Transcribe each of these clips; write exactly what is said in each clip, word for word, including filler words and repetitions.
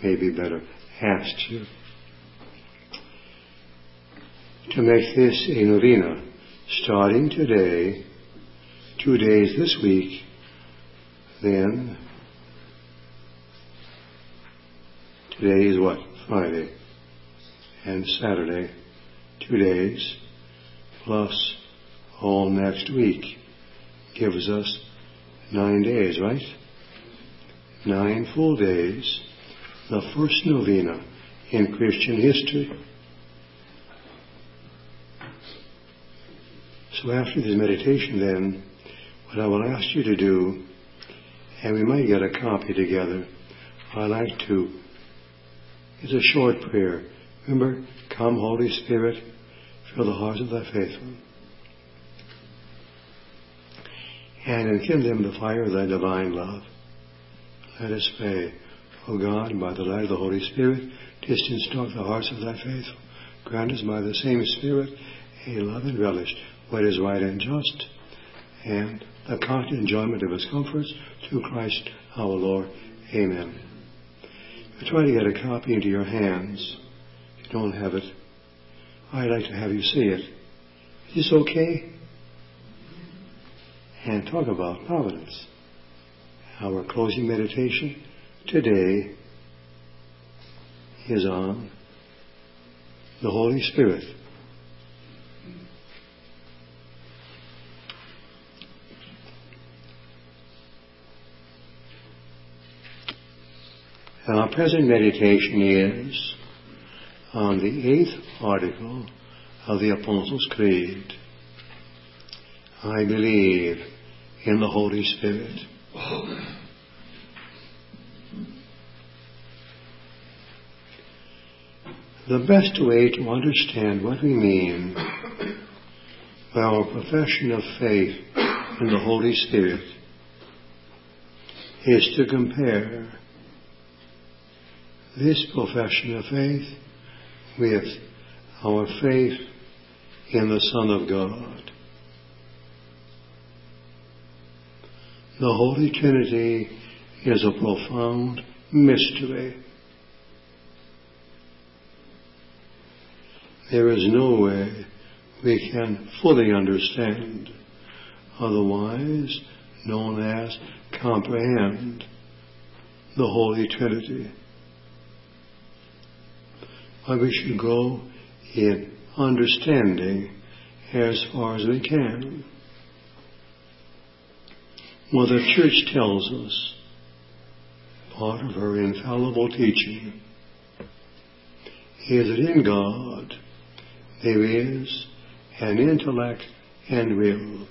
maybe better, asked you to make this a novena starting today, two days this week, then today is what? Friday and Saturday, two days, plus all next week gives us nine days, right? Nine full days, the first novena in Christian history. So after this meditation then, what I will ask you to do, and we might get a copy together, I like to, it's a short prayer. Remember, come Holy Spirit, fill the hearts of thy faithful, and enkindle them the fire of thy divine love. Let us pray. O God, by the light of the Holy Spirit, didst instruct the hearts of thy faithful. Grant us by the same Spirit a love and relish what is right and just, and the constant enjoyment of his comforts through Christ our Lord. Amen. If you try to get a copy into your hands, if you don't have it, I'd like to have you see it. Is this okay? And talk about providence. Our closing meditation today is on the Holy Spirit. And our present meditation is on the eighth article of the Apostles' Creed. I believe in the Holy Spirit. The best way to understand what we mean by our profession of faith in the Holy Spirit is to compare this profession of faith with our faith in the Son of God. The Holy Trinity is a profound mystery. There is no way we can fully understand, otherwise known as comprehend, the Holy Trinity. But we should go in understanding as far as we can. Well, the Church tells us, part of her infallible teaching, is that in God there is an intellect and will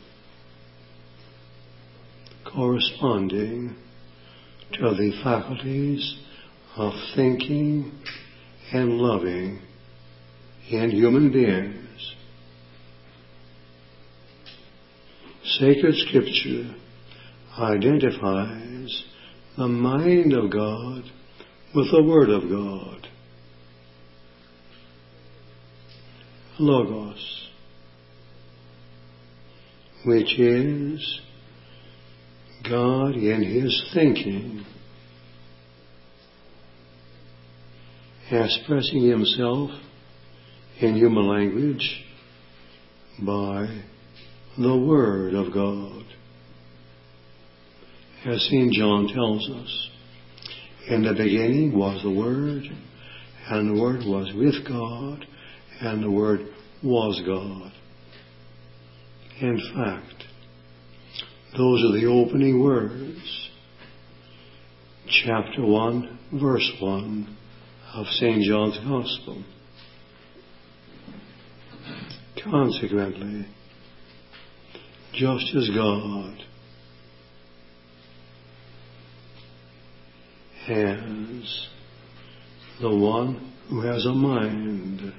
corresponding to the faculties of thinking and loving in human beings. Sacred Scripture identifies the mind of God with the Word of God. Logos, which is God in his thinking, expressing himself in human language by the Word of God. As Saint John tells us, in the beginning was the Word, and the Word was with God, and the Word was God. In fact, those are the opening words, chapter one, verse one of Saint John's Gospel. Consequently, just as God has the one who has a mind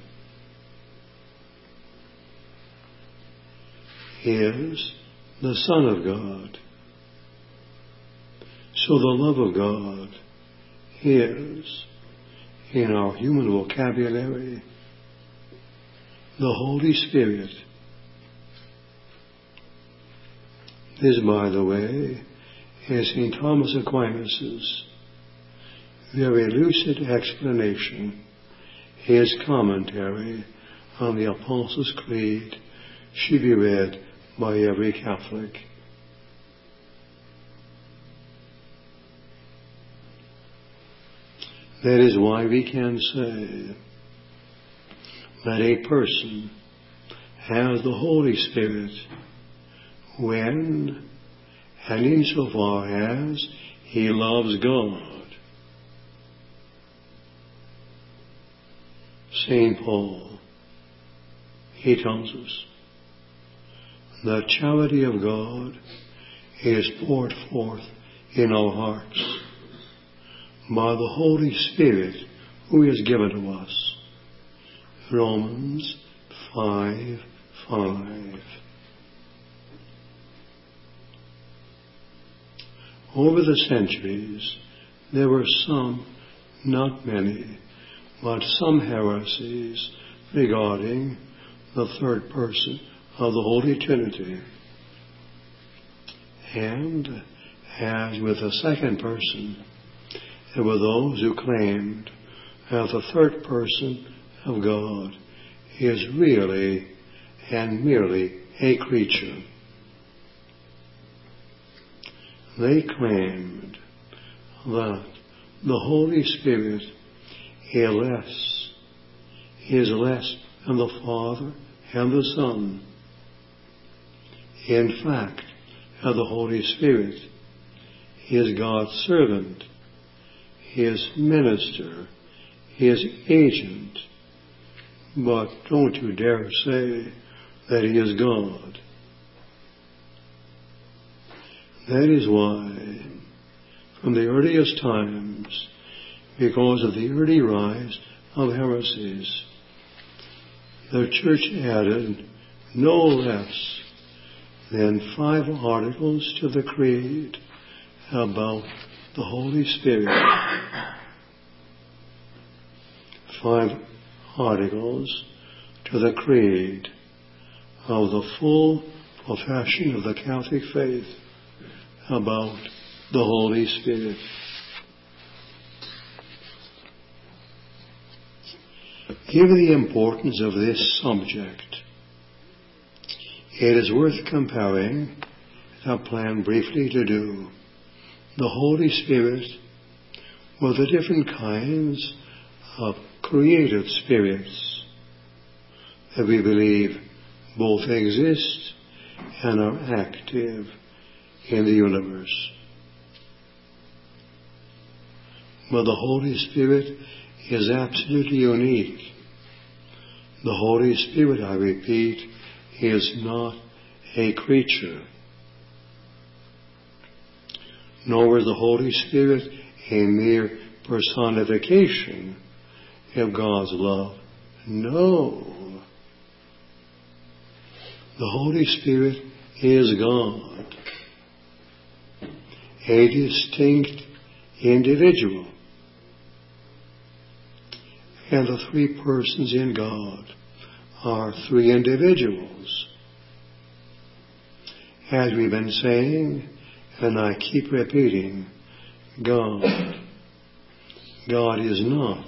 is the Son of God, so the love of God is, in our human vocabulary, the Holy Spirit. This, by the way, is Saint Thomas Aquinas's very lucid explanation, his commentary on the Apostles' Creed, should be read by every Catholic. That is why we can say that a person has the Holy Spirit when and insofar as he loves God. Saint Paul, he tells us, the charity of God is poured forth in our hearts by the Holy Spirit who is given to us. Romans five five. Over the centuries, there were some, not many, but some heresies regarding the third person of the Holy Trinity. And, as with the second person, there were those who claimed that the third person of God is really and merely a creature. They claimed that the Holy Spirit is less, is less than the Father and the Son. In fact, that the Holy Spirit is God's servant, His minister, His agent. But don't you dare say that He is God. That is why, from the earliest times, because of the early rise of heresies, the Church added no less than five articles to the Creed about the Holy Spirit. Five articles to the Creed of the full profession of the Catholic faith about the Holy Spirit. Given the importance of this subject, it is worth comparing, as I plan briefly to do, the Holy Spirit with the different kinds of created spirits that we believe both exist and are active in the universe. But the Holy Spirit is absolutely unique. The Holy Spirit, I repeat, is not a creature. Nor is the Holy Spirit a mere personification of God's love. No. The Holy Spirit is God, a distinct individual. And the three persons in God are three individuals. As we've been saying, and I keep repeating, God. God is not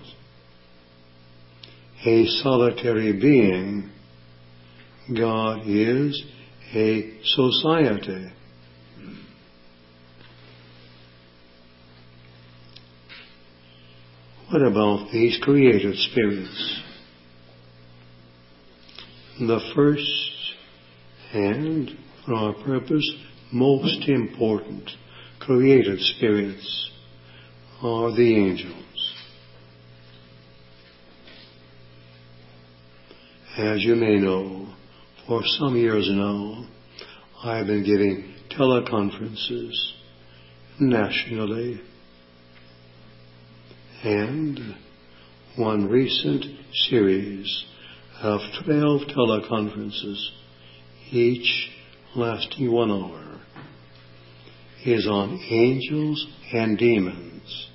a solitary being. God is a society. What about these created spirits? The first and, for our purpose, most important created spirits are the angels. As you may know, for some years now, I have been giving teleconferences nationally, and one recent series of twelve teleconferences, each lasting one hour, is on angels and demons.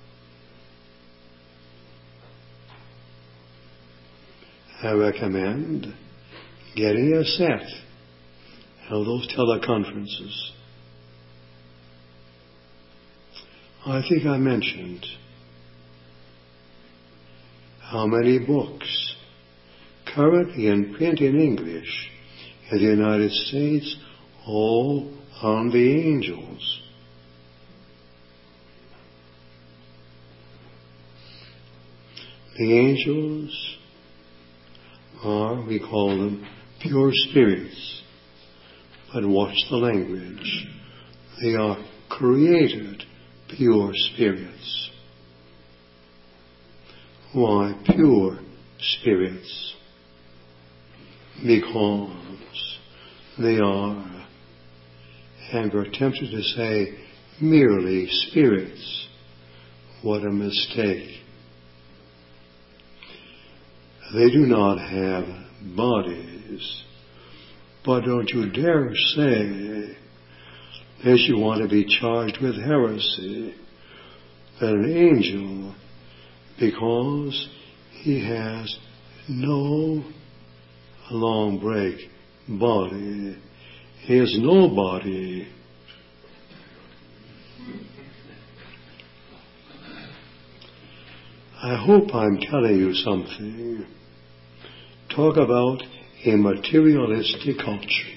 I recommend getting a set of those teleconferences. I think I mentioned how many books currently in print in English in the United States all on the angels. The angels are, we call them, pure spirits. But watch the language. They are created pure spirits. Why pure spirits? Because they are, and we're tempted to say, merely spirits. What a mistake. They do not have bodies. But don't you dare say, as you want to be charged with heresy, that an angel, because he has no, long break, body, he has no body. I hope I'm telling you something. Talk about a materialistic culture.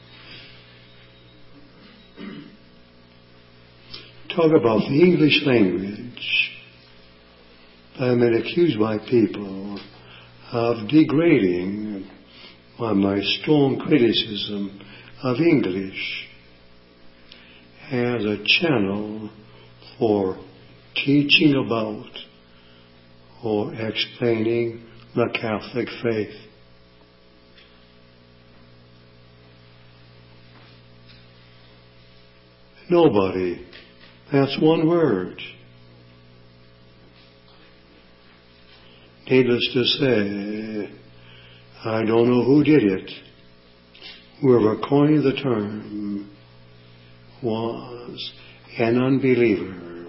Talk about the English language. I've been accused by people of degrading on my strong criticism of English as a channel for teaching about or explaining the Catholic faith. Nobody. That's one word. Needless to say, I don't know who did it. Whoever coined the term was an unbeliever.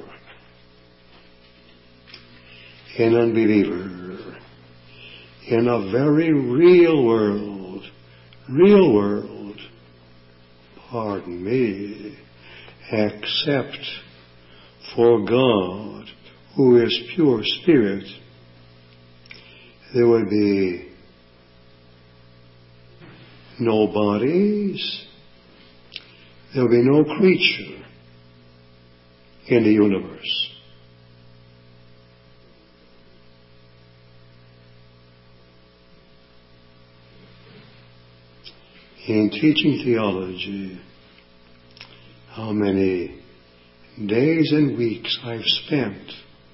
An unbeliever in a very real world, real world, pardon me, except for God, who is pure spirit, there would be no bodies, there would be no creature in the universe. In teaching theology, how many days and weeks I've spent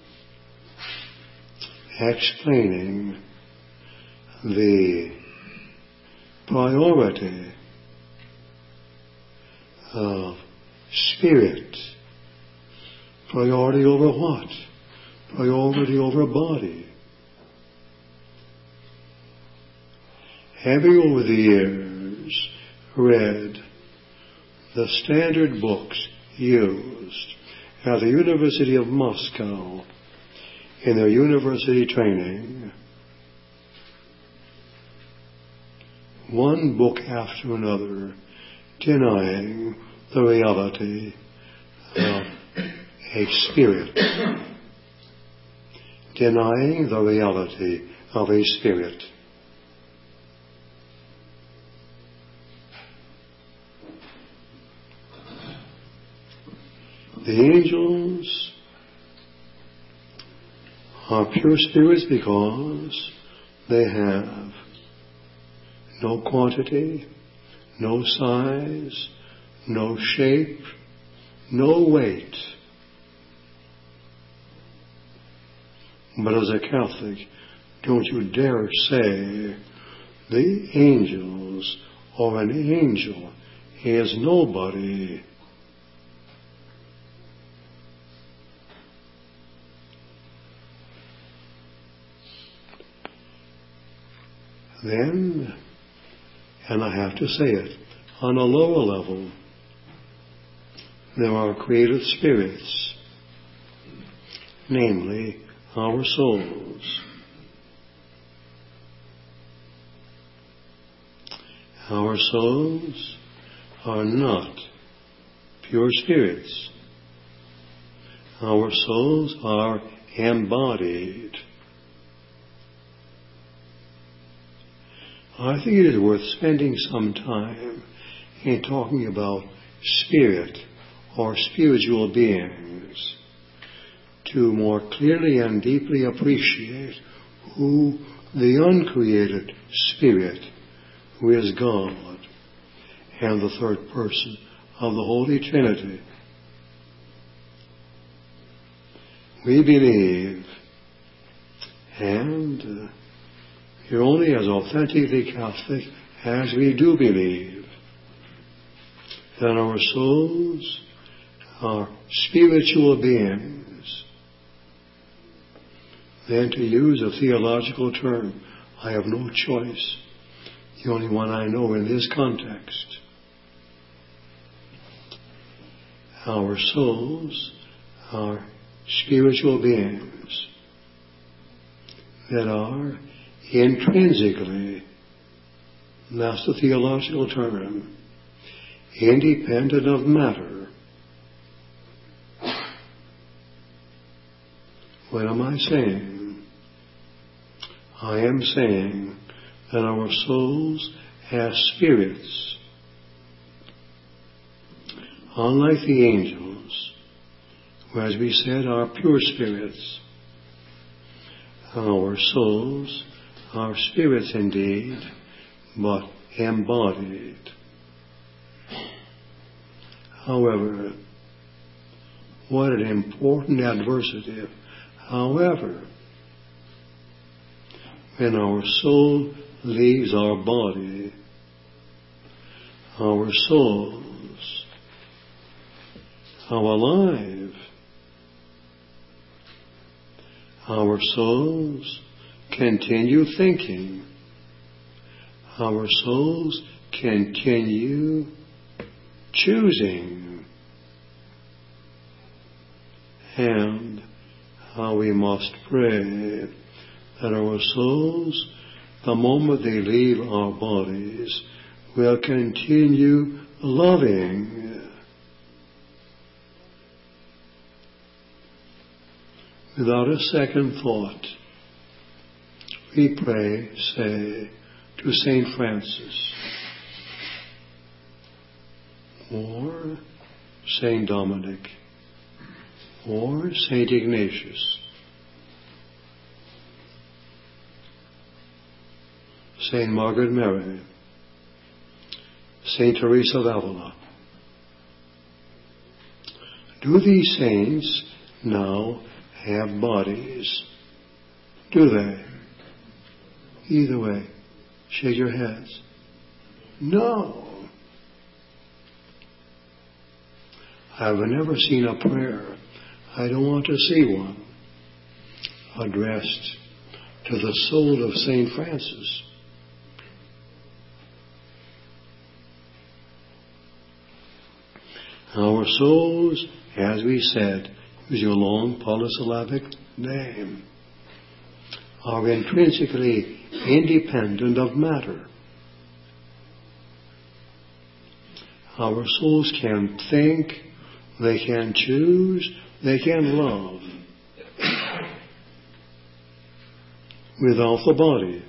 explaining the priority of spirit. Priority over what? Priority over body. Having over the years read the standard books used at the University of Moscow in their university training, one book after another denying the reality of a spirit, denying the reality of a spirit. The angels are pure spirits because they have no quantity, no size, no shape, no weight. But as a Catholic, don't you dare say the angels or an angel is nobody. Then, and I have to say it, on a lower level, there are created spirits, namely our souls. Our souls are not pure spirits. Our souls are embodied. I think it is worth spending some time in talking about spirit or spiritual beings to more clearly and deeply appreciate who the uncreated Spirit, who is God, and the third person of the Holy Trinity. We believe, and uh, you're only as authentically Catholic as we do believe, that our souls are spiritual beings. Then, to use a theological term, I have no choice, the only one I know in this context. Our souls are spiritual beings that are intrinsically, that's the theological term, independent of matter. What am I saying? I am saying that our souls as spirits, unlike the angels, who, as we said, are pure spirits, our souls are spirits indeed, but embodied. However, what an important adversative. However, when our soul leaves our body, our souls are alive. Our souls continue thinking. Our souls continue choosing. And how we must pray that our souls, the moment they leave our bodies, will continue loving. Without a second thought, we pray, say, to Saint Francis, or Saint Dominic, or Saint Ignatius, Saint Margaret Mary, Saint Teresa of Avila. Do these saints now have bodies? Do they? Either way, shake your heads. No. I've never seen a prayer, I don't want to see one, addressed to the soul of Saint Francis. Our souls, as we said, using a long polysyllabic name, are intrinsically independent of matter. Our souls can think, they can choose, they can love without the body.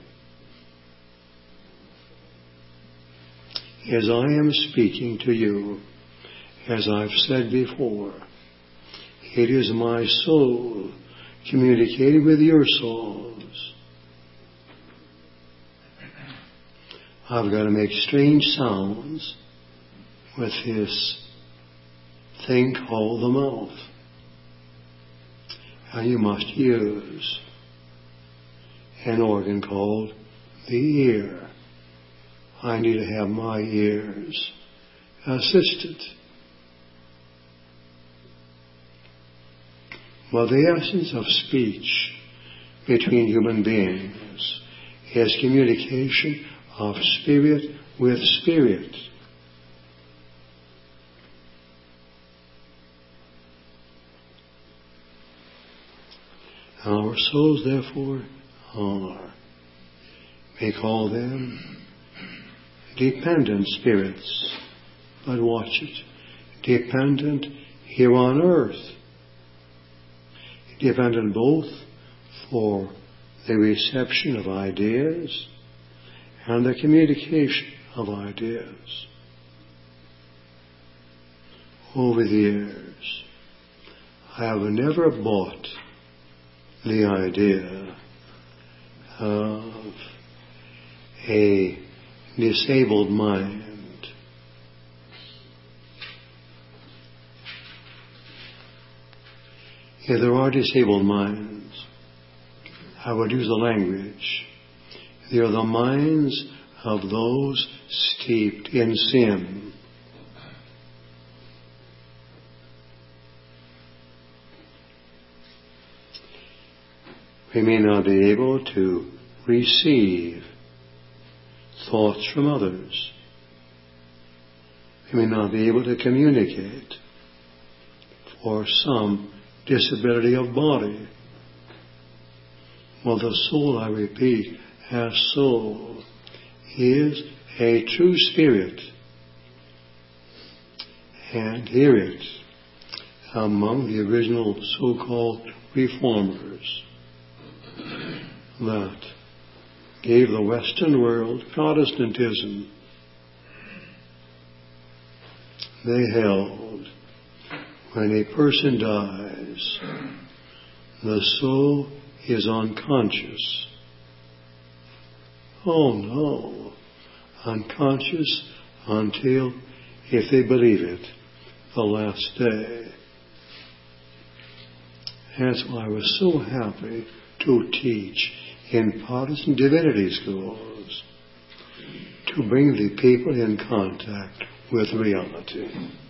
As I am speaking to you, as I've said before, it is my soul communicating with your souls. I've got to make strange sounds with this thing called the mouth. And you must use an organ called the ear. I need to have my ears assisted. Well, the essence of speech between human beings is communication of spirit with spirit. Our souls, therefore, are, we call them dependent spirits. But watch it. Dependent here on earth. Dependent both for the reception of ideas and the communication of ideas. Over the years, I have never bought the idea of a disabled mind. If there are disabled minds, I would use the language. They are the minds of those steeped in sin. We may not be able to receive thoughts from others. We may not be able to communicate for some disability of body. Well, the soul, I repeat, as soul, is a true spirit. And hear it among the original so-called reformers that gave the Western world Protestantism. They held when a person dies, the soul is unconscious. Oh no, unconscious until, if they believe it, the last day. That's why I was so happy to teach in Protestant divinity schools, to bring the people in contact with reality.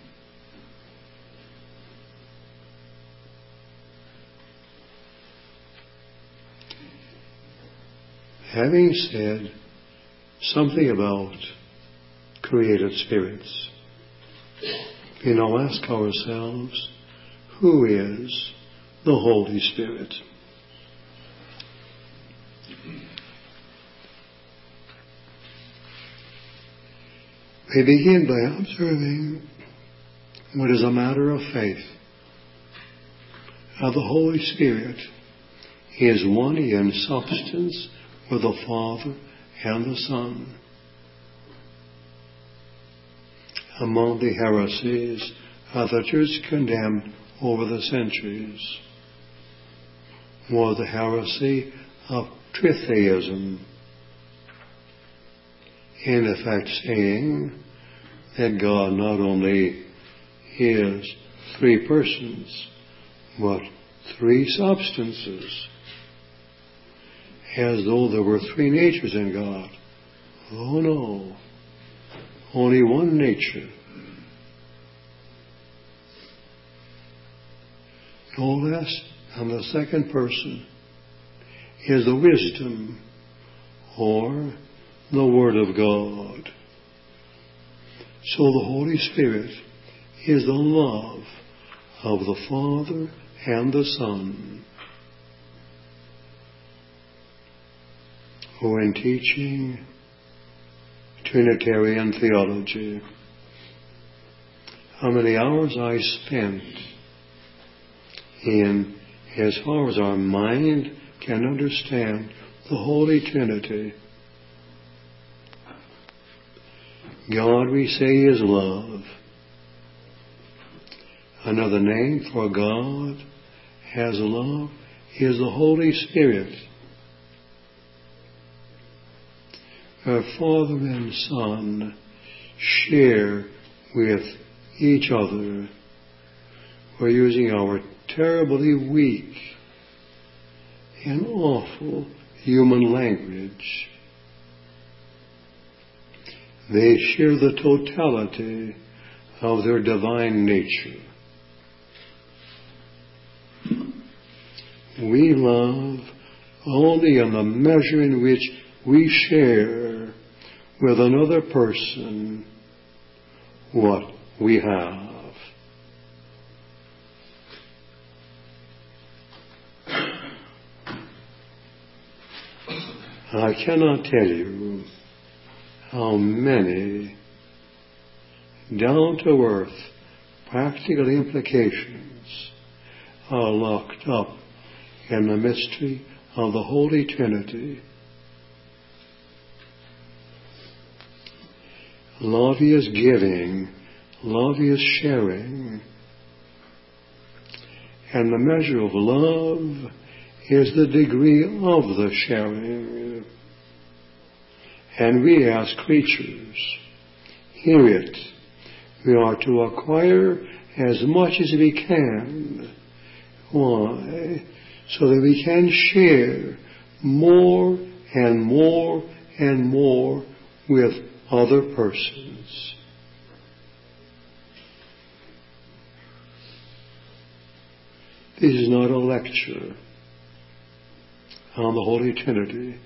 Having said something about created spirits, we now ask ourselves, who is the Holy Spirit? We begin by observing what is a matter of faith. How the Holy Spirit is one in substance with the Father and the Son. Among the heresies of the Church condemned over the centuries was the heresy of tritheism, in effect saying that God not only is three persons, but three substances, as though there were three natures in God. Oh no, only one nature. No less than the second person is the wisdom or the Word of God. So the Holy Spirit is the love of the Father and the Son, who in teaching Trinitarian theology, how many hours I spent in, as far as our mind can understand, the Holy Trinity. God, we say, is love. Another name for God as love is the Holy Spirit. Our Father and Son share with each other. We're using our terribly weak and awful human language. They share the totality of their divine nature. We love only in the measure in which we share with another person what we have. I cannot tell you how many down-to-earth practical implications are locked up in the mystery of the Holy Trinity. Love is giving. Love is sharing. And the measure of love is the degree of the sharing. And we as creatures hear it. We are to acquire as much as we can. Why? So that we can share more and more and more with other persons. This is not a lecture on the Holy Trinity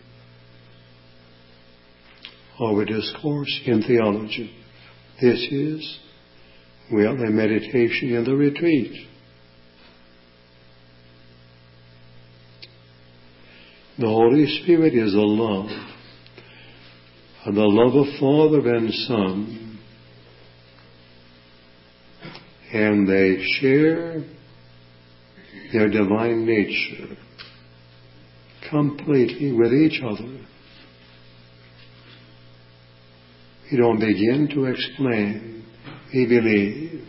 or a discourse in theology. This is, well, a meditation in the retreat. The Holy Spirit is a love, and the love of Father and Son, and they share their divine nature completely with each other. We don't begin to explain, we believe.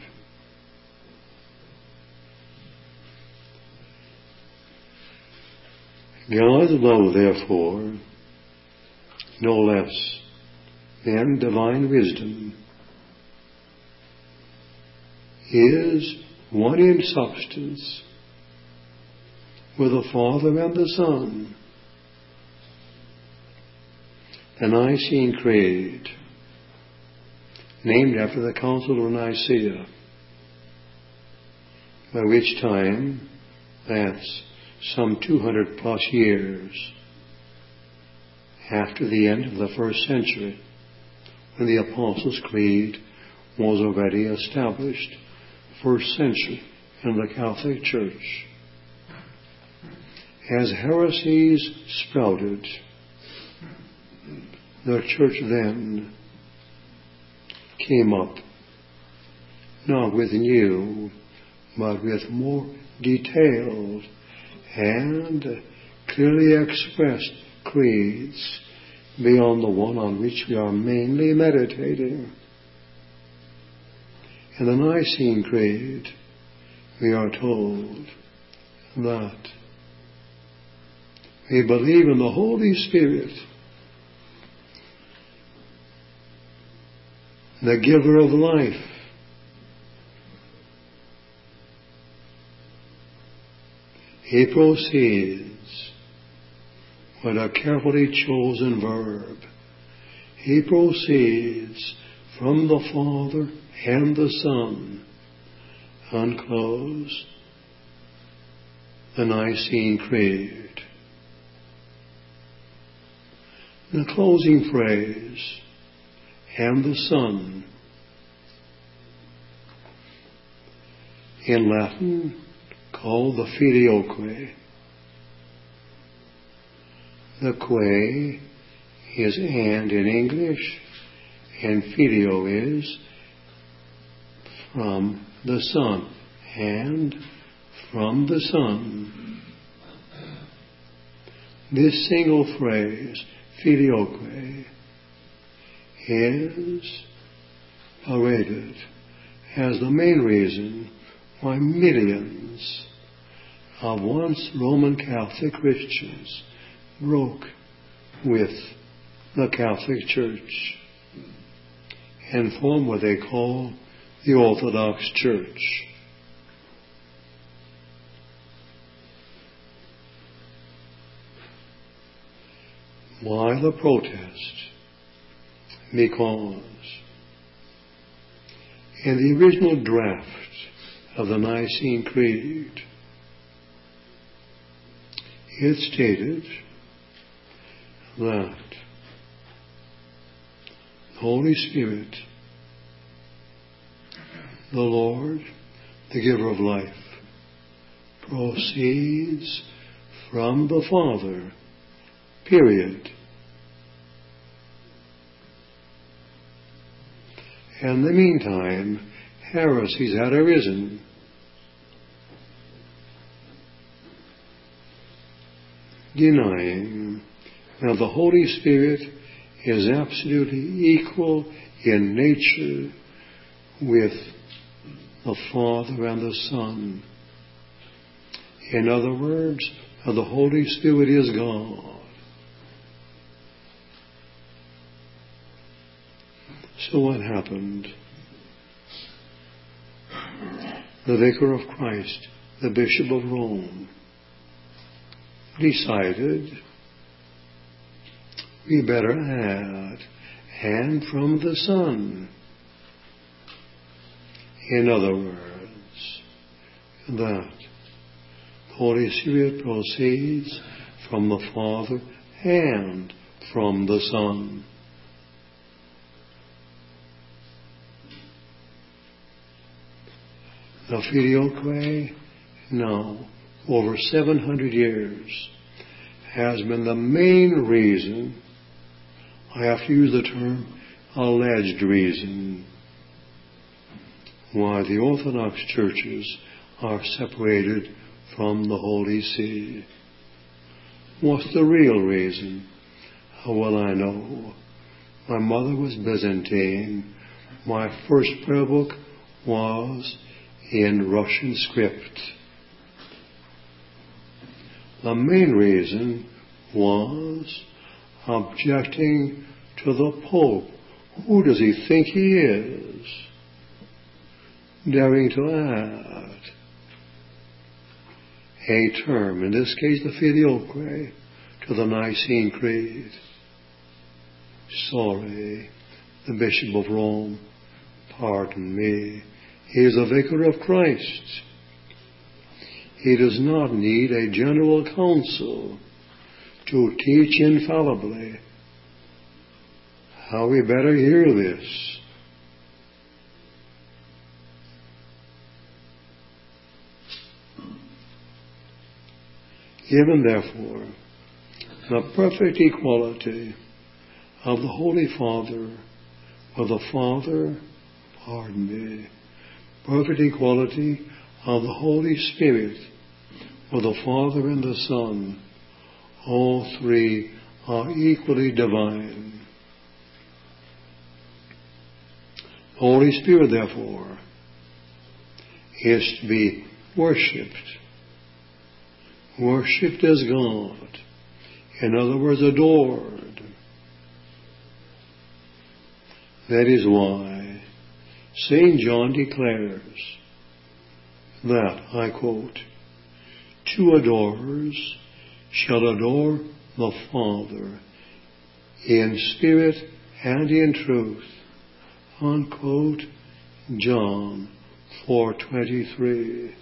God's love, therefore, no less than divine wisdom, is one in substance with the Father and the Son. The Nicene Creed, named after the Council of Nicaea, by which time, that's some two hundred plus years after the end of the first century, when the Apostles' Creed was already established, first century in the Catholic Church. As heresies sprouted, the Church then came up, not with new, but with more detailed and clearly expressed creeds beyond the one on which we are mainly meditating. In the Nicene Creed, we are told that we believe in the Holy Spirit, the giver of life, he proceeds with a carefully chosen verb. He proceeds from the Father and the Son. Unclose the Nicene Creed. The closing phrase, and the Son, in Latin called the filioque. The que is and in English, and filio is from the Son, and from the Son. This single phrase, filioque, is paraded as the main reason why millions of once Roman Catholic Christians broke with the Catholic Church and formed what they call the Orthodox Church. Why the protest? Because in the original draft of the Nicene Creed, it stated that the Holy Spirit, the Lord, the giver of life, proceeds from the Father, period. In the meantime, heresies had arisen. Denying that the Holy Spirit is absolutely equal in nature with the Father and the Son. In other words, the Holy Spirit is God. So what happened? The Vicar of Christ, the Bishop of Rome, decided we better add and from the Son. In other words, that the Holy Spirit proceeds from the Father and from the Son. The Filioque, now over seven hundred years, has been the main reason, I have to use the term alleged reason, why the Orthodox churches are separated from the Holy See. What's the real reason? How well I know. My mother was Byzantine. My first prayer book was in Russian script. The main reason was objecting to the Pope. Who does he think he is? Daring to add a term, in this case the Filioque, to the Nicene Creed. Sorry, the Bishop of Rome, pardon me. He is a Vicar of Christ. He does not need a general council to teach infallibly. How we better hear this. Given, therefore, the perfect equality of the Holy Father with the Father, pardon me, perfect equality of the Holy Spirit with the Father and the Son, all three are equally divine. The Holy Spirit, therefore, is to be worshipped. Worshipped as God. In other words, adored. That is why Saint John declares that, I quote, two adorers shall adore the Father in spirit and in truth. Unquote, John four twenty-three.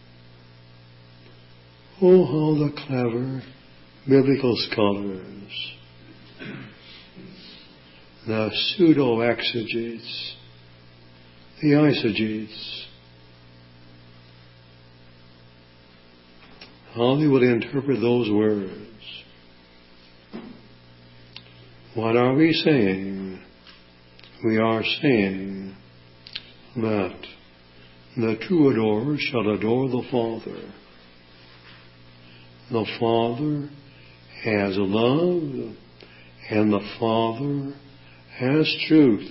Oh, how the clever biblical scholars, the pseudo-exegetes, the eisegetes, how they will interpret those words. What are we saying? We are saying that the true adorer shall adore the Father. The Father has love, and the Father has truth.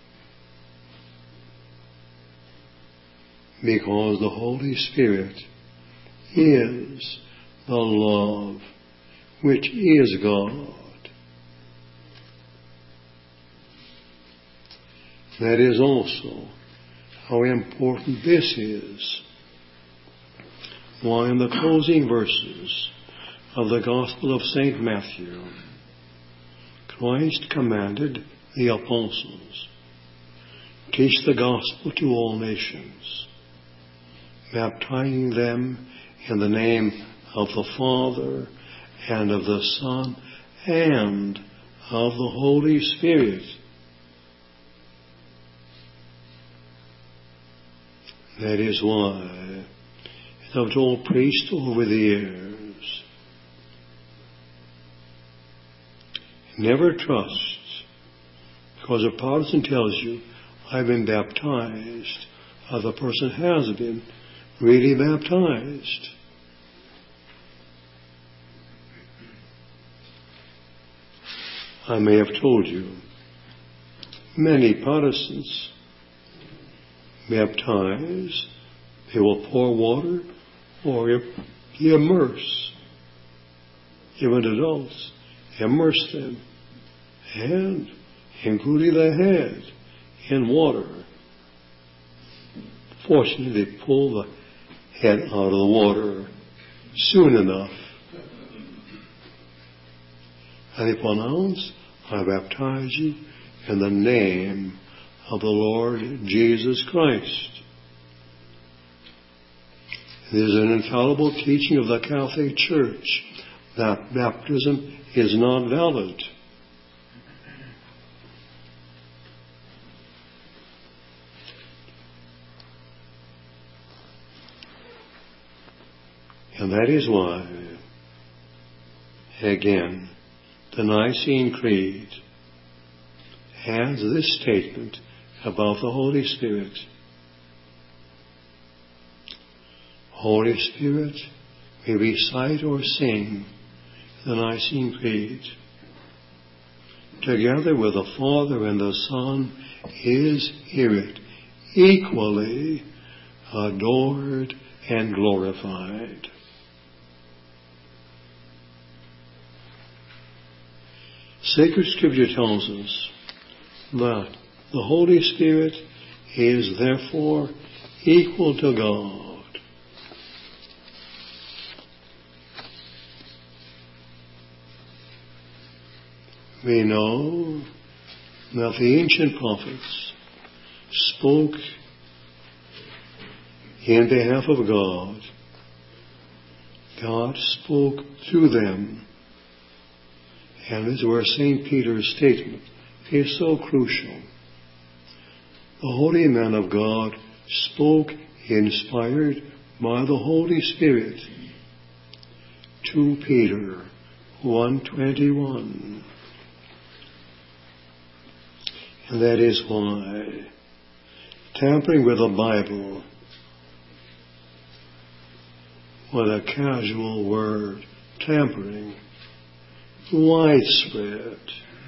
Because the Holy Spirit is the love which is God. That is also how important this is. Why, in the closing verses of the Gospel of Saint Matthew, Christ commanded the apostles, teach the gospel to all nations, baptizing them in the name of the Father and of the Son and of the Holy Spirit. That is why I've told priests over the years, never trust, because a Protestant tells you, I've been baptized, or the person has been really baptized. I may have told you, many Protestants baptize, they will pour water or immerse, even adults, immerse them, and including the head in water. Fortunately, they pull the head out of the water soon enough. And they pronounce, I baptize you in the name of the Lord Jesus Christ. It is an infallible teaching of the Catholic Church that baptism is not valid. And that is why, again, the Nicene Creed has this statement about the Holy Spirit. Holy Spirit, we recite or sing the Nicene Creed. Together with the Father and the Son is Spirit, equally adored and glorified. Sacred Scripture tells us that the Holy Spirit is therefore equal to God. We know that the ancient prophets spoke in behalf of God. God spoke through them. And this is where Saint Peter's statement is so crucial. The holy man of God spoke inspired by the Holy Spirit to Peter, one twenty-one. And that is why tampering with the Bible with a casual word, tampering, widespread.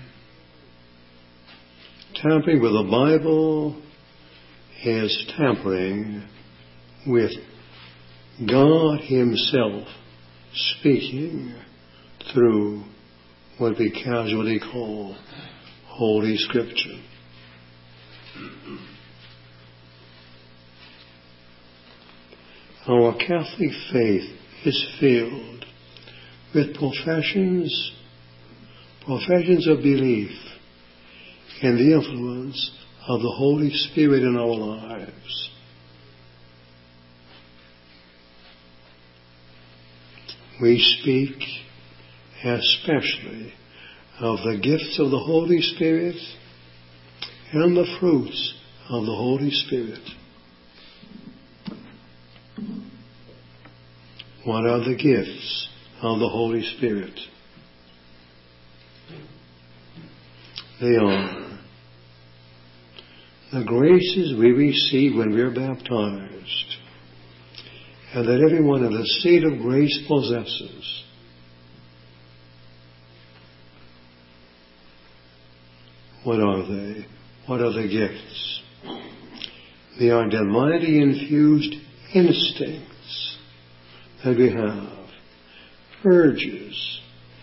Tampering with the Bible is tampering with God Himself speaking through what we casually call Holy Scripture. Our Catholic faith is filled with professions Professions of belief in the influence of the Holy Spirit in our lives. We speak especially of the gifts of the Holy Spirit and the fruits of the Holy Spirit. What are the gifts of the Holy Spirit? They are the graces we receive when we are baptized, and that everyone in the state of grace possesses. What are they? What are the gifts? They are divinely infused instincts that we have, urges.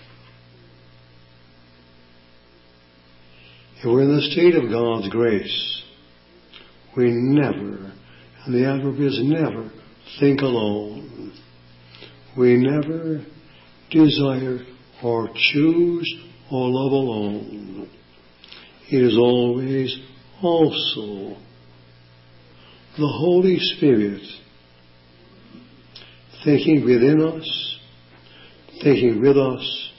If we're in the state of God's grace, we never, and the adverb is never, think alone. We never desire or choose or love alone. It is always also the Holy Spirit thinking within us, thinking with us.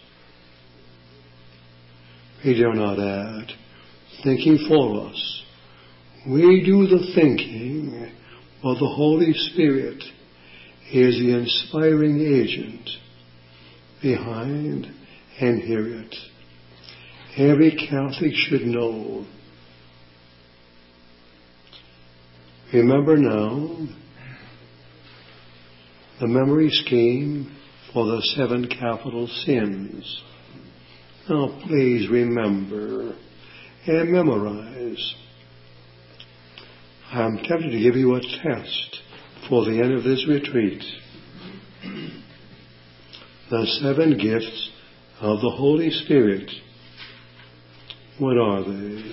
We do not add. Thinking for us. We do the thinking, but the Holy Spirit is the inspiring agent behind and hear it. Every Catholic should know. Remember now the memory scheme for the seven capital sins. Now please remember and memorize. I am tempted to give you a test for the end of this retreat. The seven gifts of the Holy Spirit. What are they?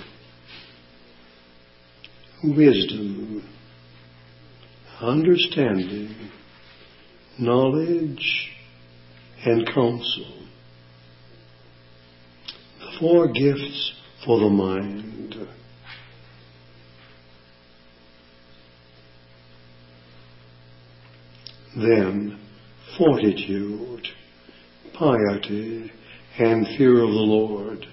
Wisdom, understanding, knowledge, and counsel. The four gifts for the mind. Then fortitude, piety, and fear of the Lord.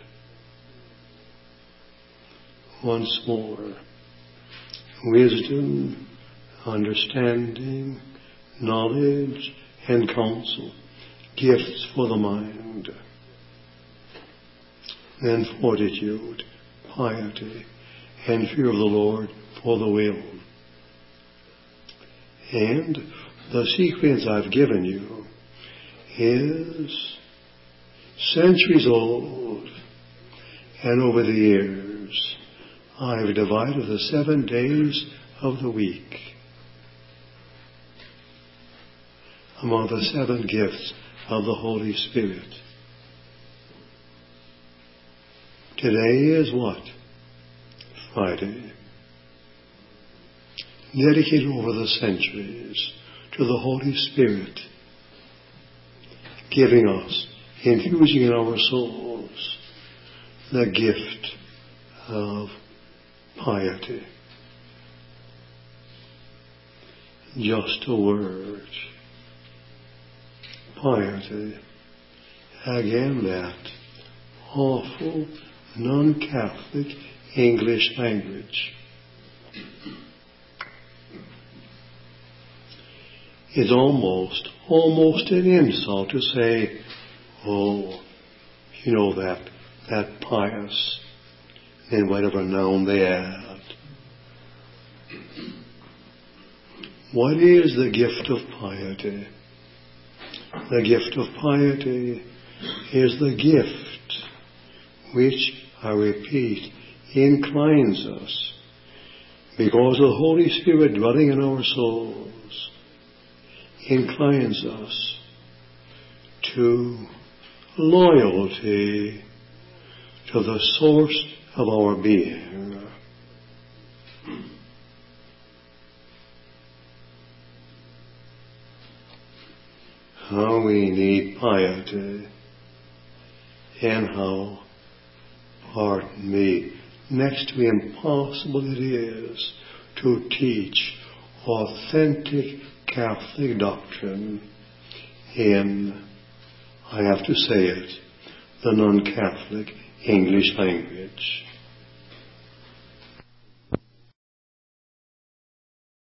Once more. Wisdom, understanding, knowledge, and counsel. Gifts for the mind. Then fortitude, piety, and fear of the Lord for the will. And the sequence I've given you is centuries old, and over the years I've divided the seven days of the week among the seven gifts of the Holy Spirit. Today is what? Friday. Dedicated over the centuries to the Holy Spirit, giving us, infusing in our souls, the gift of piety. Just a word. Piety. Again, that awful, non-Catholic English language. It's almost, almost an insult to say, oh, you know, that, that pious, and whatever noun they add. What is the gift of piety? The gift of piety is the gift which, I repeat, inclines us, because the Holy Spirit dwelling in our souls inclines us to loyalty to the source of our being. How we need piety, and how, pardon me, next to impossible it is to teach authentic Catholic doctrine in, I have to say it, the non-Catholic English language.